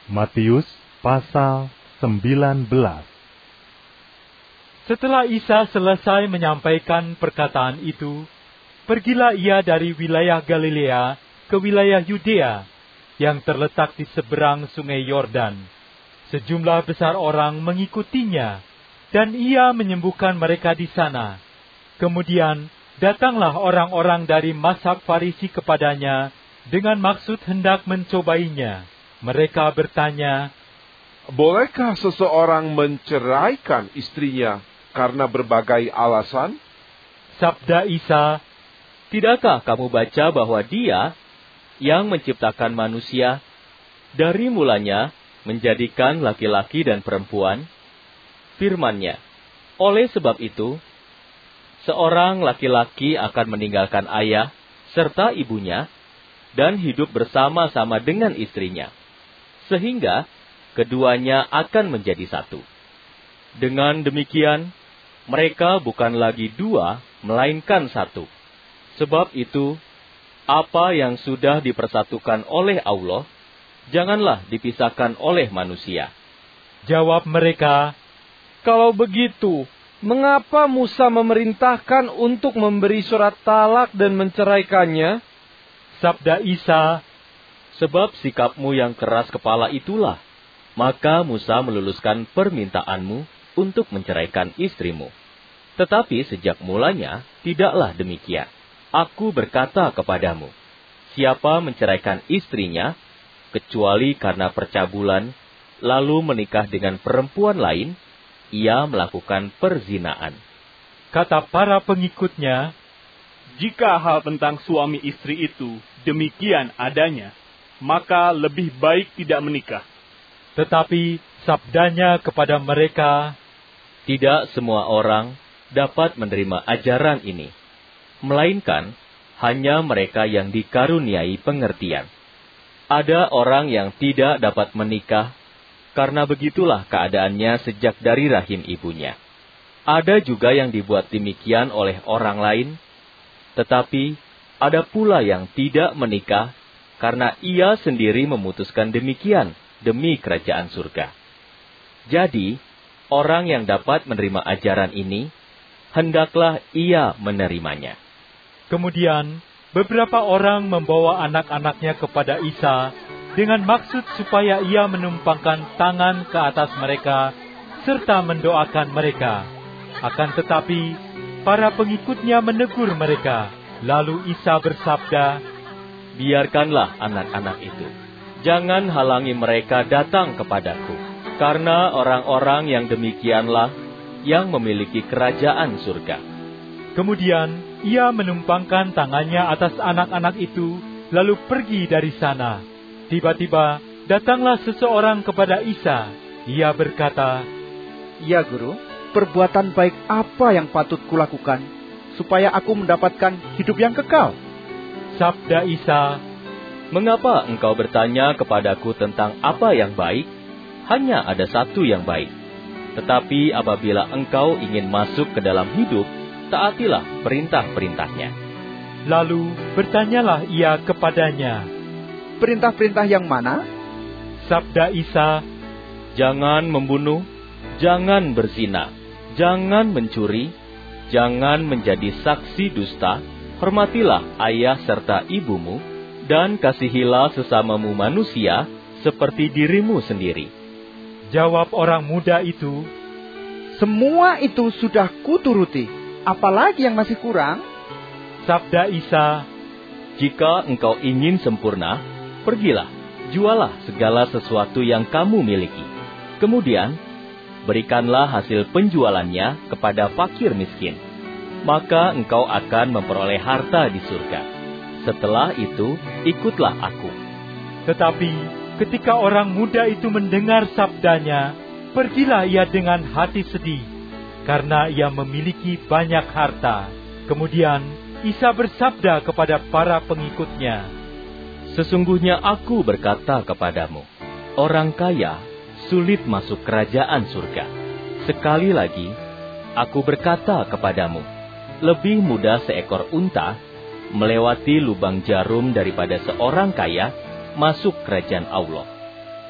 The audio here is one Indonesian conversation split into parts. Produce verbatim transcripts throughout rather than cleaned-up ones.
Matius pasal sembilan belas. Setelah Isa selesai menyampaikan perkataan itu, pergilah ia dari wilayah Galilea ke wilayah Yudea yang terletak di seberang sungai Yordan. Sejumlah besar orang mengikutinya, dan ia menyembuhkan mereka di sana. Kemudian datanglah orang-orang dari mazhab Farisi kepadanya dengan maksud hendak mencobainya. Mereka bertanya, "Bolehkah seseorang menceraikan istrinya karena berbagai alasan?" Sabda Isa, "Tidakkah kamu baca bahwa Dia yang menciptakan manusia dari mulanya menjadikan laki-laki dan perempuan? Firman-Nya, oleh sebab itu, seorang laki-laki akan meninggalkan ayah serta ibunya dan hidup bersama-sama dengan istrinya, sehingga keduanya akan menjadi satu. Dengan demikian, mereka bukan lagi dua, melainkan satu. Sebab itu, apa yang sudah dipersatukan oleh Allah, janganlah dipisahkan oleh manusia." Jawab mereka, "Kalau begitu, mengapa Musa memerintahkan untuk memberi surat talak dan menceraikannya?" Sabda Isa, "Sebab sikapmu yang keras kepala itulah, maka Musa meluluskan permintaanmu untuk menceraikan istrimu. Tetapi sejak mulanya tidaklah demikian. Aku berkata kepadamu, siapa menceraikan istrinya, kecuali karena percabulan, lalu menikah dengan perempuan lain, ia melakukan perzinaan." Kata para pengikutnya, "Jika hal tentang suami istri itu demikian adanya, maka lebih baik tidak menikah." Tetapi sabdanya kepada mereka, "Tidak semua orang dapat menerima ajaran ini, melainkan hanya mereka yang dikaruniai pengertian. Ada orang yang tidak dapat menikah, karena begitulah keadaannya sejak dari rahim ibunya. Ada juga yang dibuat demikian oleh orang lain, tetapi ada pula yang tidak menikah, karena ia sendiri memutuskan demikian demi kerajaan surga. Jadi, orang yang dapat menerima ajaran ini, hendaklah ia menerimanya." Kemudian, beberapa orang membawa anak-anaknya kepada Isa dengan maksud supaya ia menumpangkan tangan ke atas mereka serta mendoakan mereka. Akan tetapi, para pengikutnya menegur mereka. Lalu Isa bersabda, "Biarkanlah anak-anak itu. Jangan halangi mereka datang kepadaku, karena orang-orang yang demikianlah yang memiliki kerajaan surga." Kemudian ia menumpangkan tangannya atas anak-anak itu, lalu pergi dari sana. Tiba-tiba datanglah seseorang kepada Isa. Ia berkata, "Ya Guru, perbuatan baik apa yang patut kulakukan, supaya aku mendapatkan hidup yang kekal?" Sabda Isa, "Mengapa engkau bertanya kepadaku tentang apa yang baik? Hanya ada satu yang baik. Tetapi apabila engkau ingin masuk ke dalam hidup, taatilah perintah-perintahnya." Lalu bertanyalah ia kepadanya, "Perintah-perintah yang mana?" Sabda Isa, "Jangan membunuh, jangan berzina, jangan mencuri, jangan menjadi saksi dusta, hormatilah ayah serta ibumu, dan kasihilah sesamamu manusia seperti dirimu sendiri." Jawab orang muda itu, "Semua itu sudah kuturuti. Apalagi yang masih kurang?" Sabda Isa, "Jika engkau ingin sempurna, pergilah, jualah segala sesuatu yang kamu miliki. Kemudian, berikanlah hasil penjualannya kepada fakir miskin. Maka engkau akan memperoleh harta di surga. Setelah itu, ikutlah aku." Tetapi ketika orang muda itu mendengar sabdanya, pergilah ia dengan hati sedih, karena ia memiliki banyak harta. Kemudian Isa bersabda kepada para pengikutnya, "Sesungguhnya aku berkata kepadamu, orang kaya sulit masuk kerajaan surga. Sekali lagi, aku berkata kepadamu, lebih mudah seekor unta melewati lubang jarum daripada seorang kaya masuk kerajaan Allah."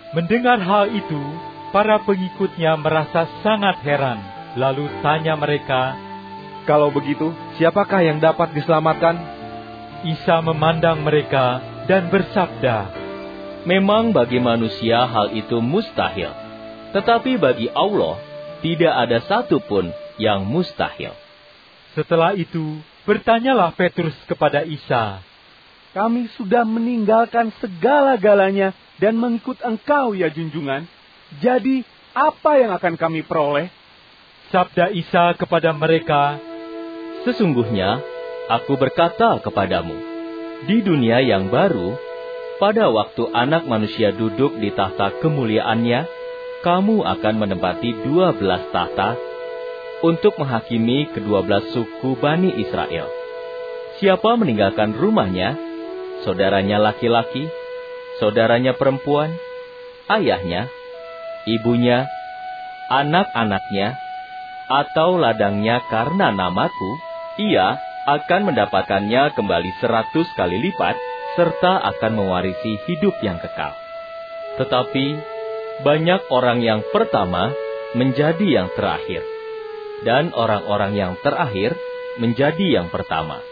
Mendengar hal itu, para pengikutnya merasa sangat heran. Lalu tanya mereka, "Kalau begitu, siapakah yang dapat diselamatkan?" Isa memandang mereka dan bersabda, "Memang bagi manusia hal itu mustahil, tetapi bagi Allah tidak ada satu pun yang mustahil." Setelah itu, bertanyalah Petrus kepada Isa, "Kami sudah meninggalkan segala-galanya dan mengikut Engkau, ya junjungan. Jadi, apa yang akan kami peroleh?" Sabda Isa kepada mereka, "Sesungguhnya, aku berkata kepadamu, di dunia yang baru, pada waktu Anak Manusia duduk di tahta kemuliaannya, kamu akan menempati dua belas tahta untuk menghakimi kedua belas suku Bani Israel. Siapa meninggalkan rumahnya, saudaranya laki-laki, saudaranya perempuan, ayahnya, ibunya, anak-anaknya, atau ladangnya karena namaku, ia akan mendapatkannya kembali seratus kali lipat, serta akan mewarisi hidup yang kekal. Tetapi banyak orang yang pertama menjadi yang terakhir, dan orang-orang yang terakhir menjadi yang pertama."